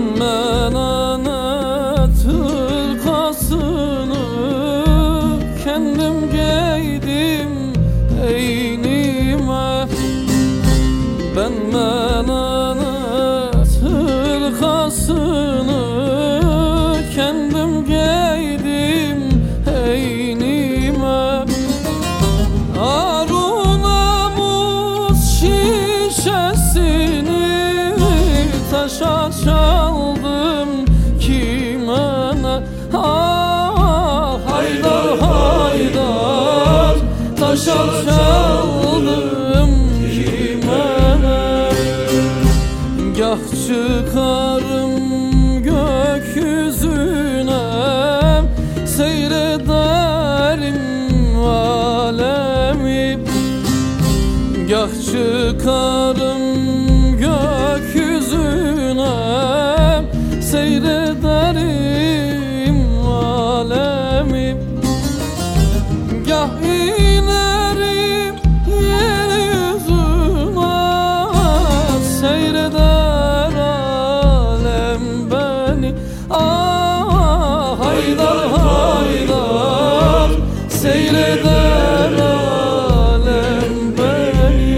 menanet hırkasını kendim giydim eynime. Ben menanet hırkasını kendim giydim eynime. Aruna muz şişesini taşa çaldım kime ne? Ah haydar haydar taşa çaldım kime ne? Gah çıkarım gökyüzüne seyrederim alemi. Gah çıkarım gökyüzüne seyrederim alemi. Gah inerim yeryüzüne seyreder alem beni. Ah haydar haydar seyreder alem beni.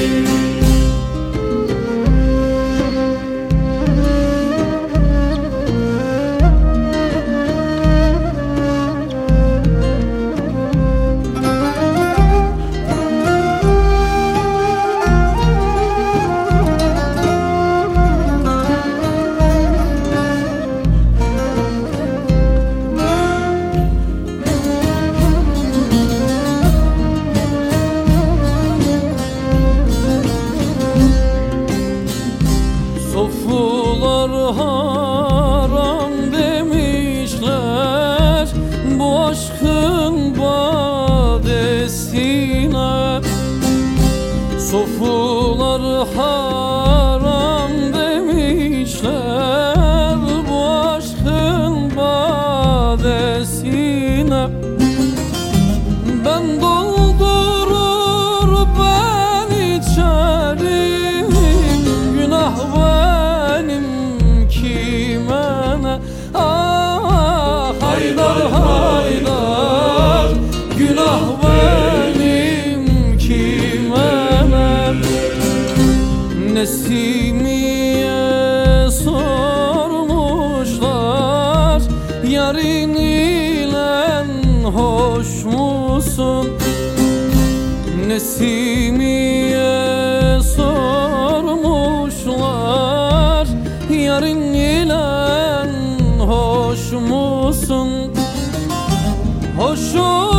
Sofular haram demişler bu aşkın badesine. Sofular haram demişler bu aşkın badesine. Ben doldurur ben içerim günah benim kime ne? Ah haydar haydar günah benim kime ne? Nesimiye sormuşlar yarın ile hoş musun? Nesimiye sormuşlar yarın ile hoş musun? Hoşum